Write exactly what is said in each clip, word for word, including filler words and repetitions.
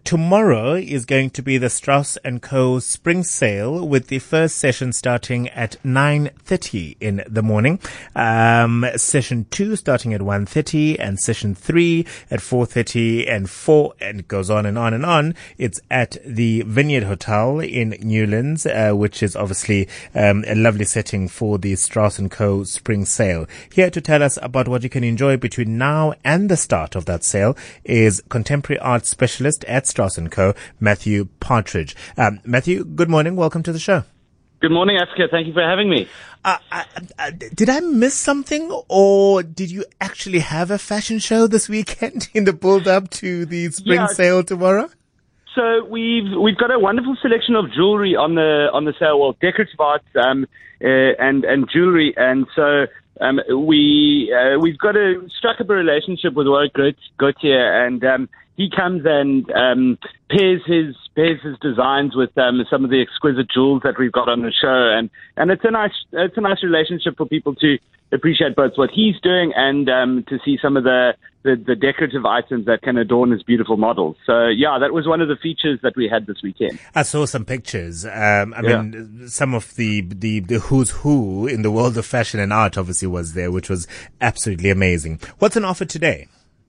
tomorrow is going to be the Strauss and Co. Spring Sale, with the first session starting at nine thirty in the morning. Um, session two starting at one thirty, and session three at four thirty, and four, and it goes on and on and on. It's at the Vineyard Hotel in Newlands, uh, which is obviously um, a lovely setting for the Strauss and Co. Spring Sale. Here to tell us about what you can enjoy between now and the start of that sale is contemporary art specialist at Strauss and Co., Matthew Partridge. Um, Matthew, good morning. Welcome to the show. Good morning, Africa. Thank you for having me. Uh, I, I, did I miss something, or did you actually have a fashion show this weekend in the build-up to the spring yeah. sale tomorrow? So we've we've got a wonderful selection of jewelry on the on the sale. Well, decorative art um, uh, and and jewelry, and so um, we uh, we've got a struck up a relationship with Warwick Gauthier, and um, he comes and um, pairs his pairs his designs with um, some of the exquisite jewels that we've got on the show, and and it's a nice it's a nice relationship for people to appreciate both what he's doing and um, to see some of the, the the decorative items that can adorn his beautiful models. So yeah, that was one of the features that we had this weekend. I saw some pictures. Um, I yeah. mean, some of the, the the who's who in the world of fashion and art obviously was there, which was absolutely amazing. What's an offer today?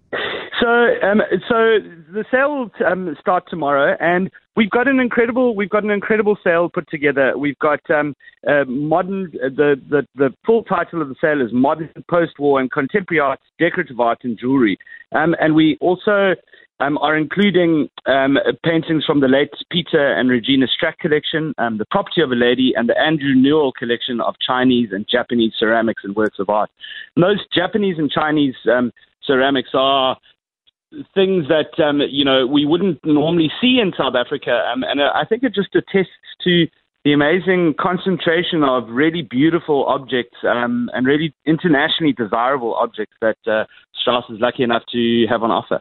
So, um, so the sale will um, start tomorrow, and we've got an incredible, we've got an incredible sale put together. We've got um, uh, modern. The, the the full title of the sale is Modern, Post-War, and Contemporary Art, Decorative Art, and Jewelry. Um, and we also um, are including um, paintings from the late Peter and Regina Strack collection, um, The Property of a Lady, and the Andrew Newell collection of Chinese and Japanese ceramics and works of art. And those Japanese and Chinese um, ceramics are things that, um, you know, we wouldn't normally see in South Africa. Um, and I think it just attests to the amazing concentration of really beautiful objects um, and really internationally desirable objects that uh, Strauss is lucky enough to have on offer.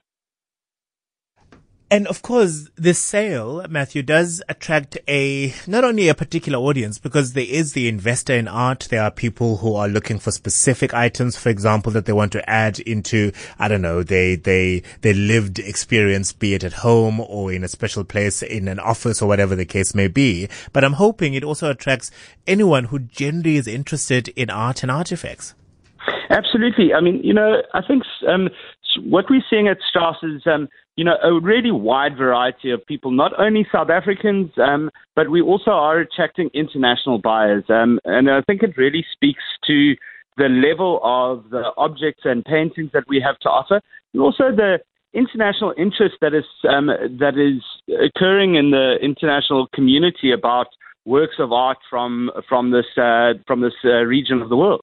And of course, this sale, Matthew, does attract a, not only a particular audience, because there is the investor in art. There are people who are looking for specific items, for example, that they want to add into, I don't know, they, they, they lived experience, be it at home or in a special place in an office or whatever the case may be. But I'm hoping it also attracts anyone who generally is interested in art and artifacts. Absolutely. I mean, you know, I think um, what we're seeing at Strauss is, um, you know, a really wide variety of people, not only South Africans, um, but we also are attracting international buyers. Um, and I think it really speaks to the level of the objects and paintings that we have to offer, and also the international interest that is um, that is occurring in the international community about works of art from from this uh, from this uh, region of the world.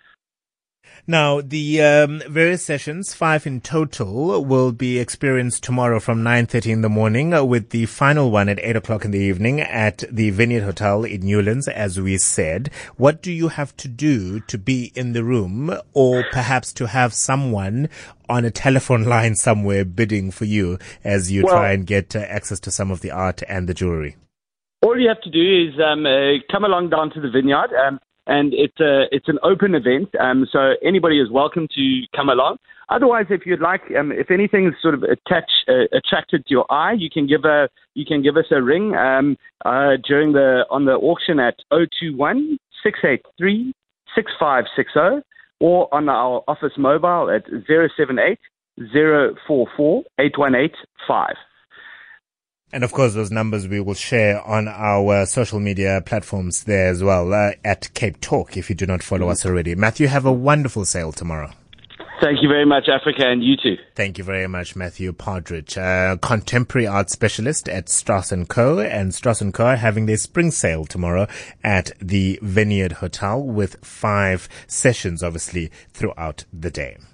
Now, the um, various sessions, five in total, will be experienced tomorrow from nine thirty in the morning, uh, with the final one at eight o'clock in the evening at the Vineyard Hotel in Newlands, as we said. What do you have to do to be in the room, or perhaps to have someone on a telephone line somewhere bidding for you as you well, try and get uh, access to some of the art and the jewelry? All you have to do is um, uh, come along down to the Vineyard. Um, And it's a it's an open event, um, so anybody is welcome to come along. Otherwise, if you'd like, um, if anything's sort of attach, uh, attracted to your eye, you can give a you can give us a ring um, uh, during the on the auction at oh two one, six eight three, six five six oh, or on our office mobile at zero seven eight, zero four four, eight one eight five. And of course, those numbers we will share on our uh, social media platforms there as well, uh, at Cape Talk, if you do not follow us already. Matthew, have a wonderful sale tomorrow. Thank you very much, Africa, and you too. Thank you very much, Matthew Partridge, uh, contemporary art specialist at Strauss and Co. And Strauss and Co. are having their spring sale tomorrow at the Vineyard Hotel with five sessions, obviously, throughout the day.